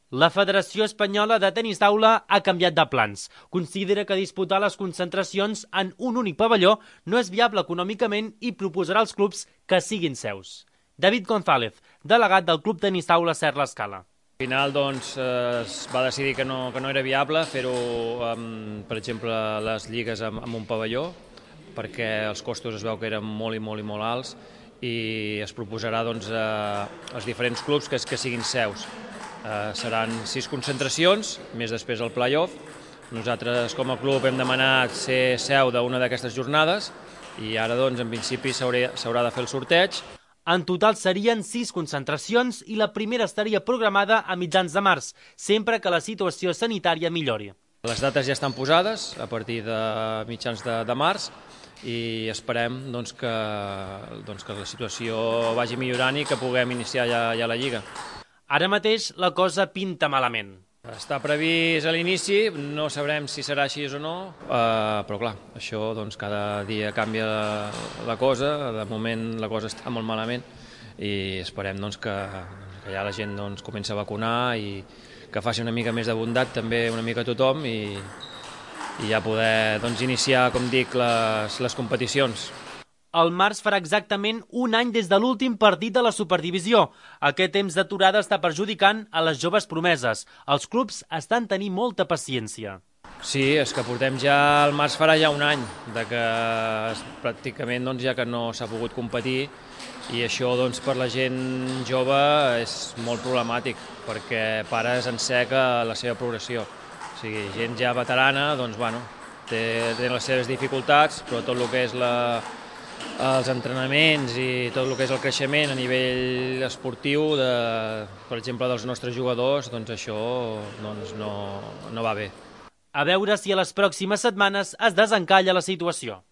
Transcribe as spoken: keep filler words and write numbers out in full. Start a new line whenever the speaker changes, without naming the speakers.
La Federació Espanyola de Tenis Taula ha canviat de plans. Considera que disputar les concentracions en un únic pavelló no és viable econòmicament i proposarà als clubs que siguin seus. David González, delegat del Club Tenis Taula Ser l'Escala.
Al final doncs, es va decidir que no, que no era viable fer-ho, per exemple, les lligues amb, amb un pavelló, perquè els costos es veu que eren molt i molt i molt alts, i es proposarà doncs, als diferents clubs que, que siguin seus. Eh, seran sis concentracions, més després el play-off. Nosaltres com a club hem demanat ser seu d'una d'aquestes jornades i ara doncs, en principi s'haurà de fer el sorteig.
En total serien sis concentracions i la primera estaria programada a mitjans de març, sempre que la situació sanitària millori.
Les dates ja estan posades a partir de mitjans de, de març i esperem doncs, que, doncs, que la situació vagi millorant i que puguem iniciar ja, ja la Lliga.
Ara mateix la cosa pinta malament.
Està previst a l'inici, no sabrem si serà així o no, eh, però clar, això doncs, cada dia canvia la, la cosa, de moment la cosa està molt malament i esperem doncs, que, que ja la gent doncs, comença a vacunar i que faci una mica més de bondat també una mica a tothom i, i ja poder doncs, iniciar, com dic, les, les competicions.
El març farà exactament un any des de l'últim partit de la Superdivisió. Aquest temps d'aturada està perjudicant a les joves promeses. Els clubs estan tenint molta paciència.
Sí, és que portem ja, el març farà ja un any, de que pràcticament doncs, ja que no s'ha pogut competir i això doncs, per la gent jove és molt problemàtic perquè pares en seca la seva progressió. O sigui, gent ja veterana doncs, bueno, té, té les seves dificultats, però tot el que és la... els entrenaments i tot el que és el creixement a nivell esportiu, de, per exemple, dels nostres jugadors, doncs això doncs no, no va bé.
A veure si a les pròximes setmanes es desencalla la situació.